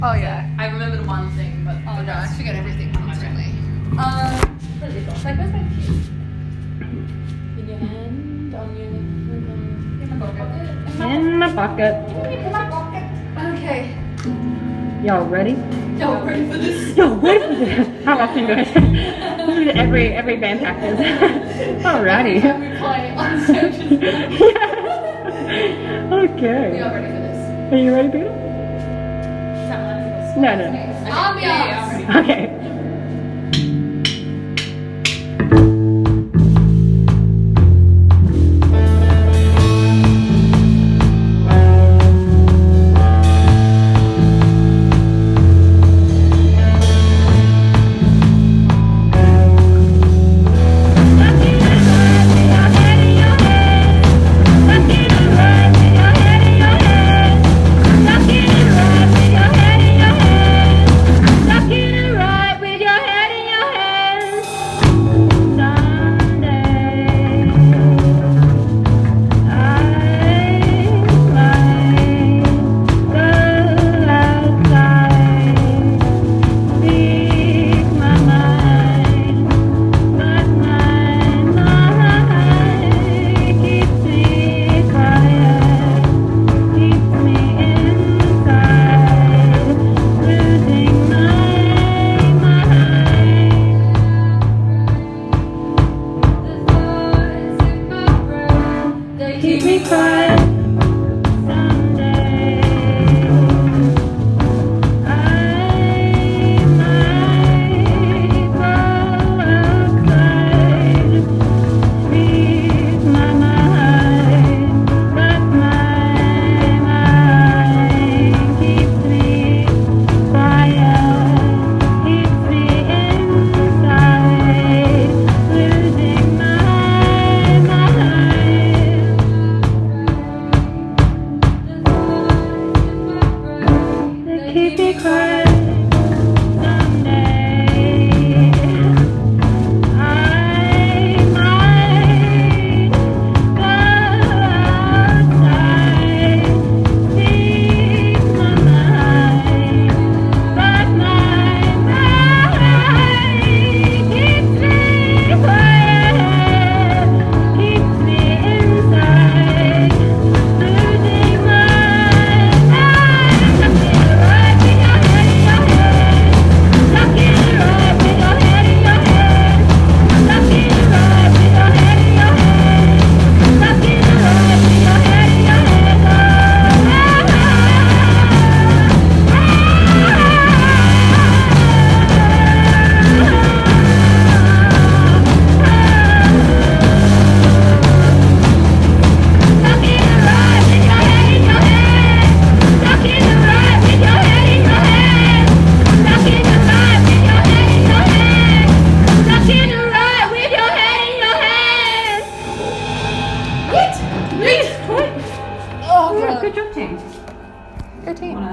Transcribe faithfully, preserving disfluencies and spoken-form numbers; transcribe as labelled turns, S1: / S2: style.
S1: Oh yeah.
S2: I remember the one thing, but
S1: Oh
S2: the
S1: no, I
S2: rest-
S1: forget everything constantly.
S2: Um, where's it gone? Like, where's my keys? In your hand, on your, in my pocket.
S3: In my pocket.
S2: In my pocket. Okay.
S3: Y'all ready?
S2: Y'all ready for this?
S3: Y'all ready for this? How often do I say this is every every band practice? Alrighty.
S2: We play on stage.
S3: Okay.
S2: We are ready for this.
S3: Are you ready, Peter? No, no.
S2: Ambiance. Yeah, yeah,
S3: Okay. Keep me quiet. Someday I might go outside, speak my mind, but my mind keeps me quiet, keeps me inside, losing my mind. Keep me quiet.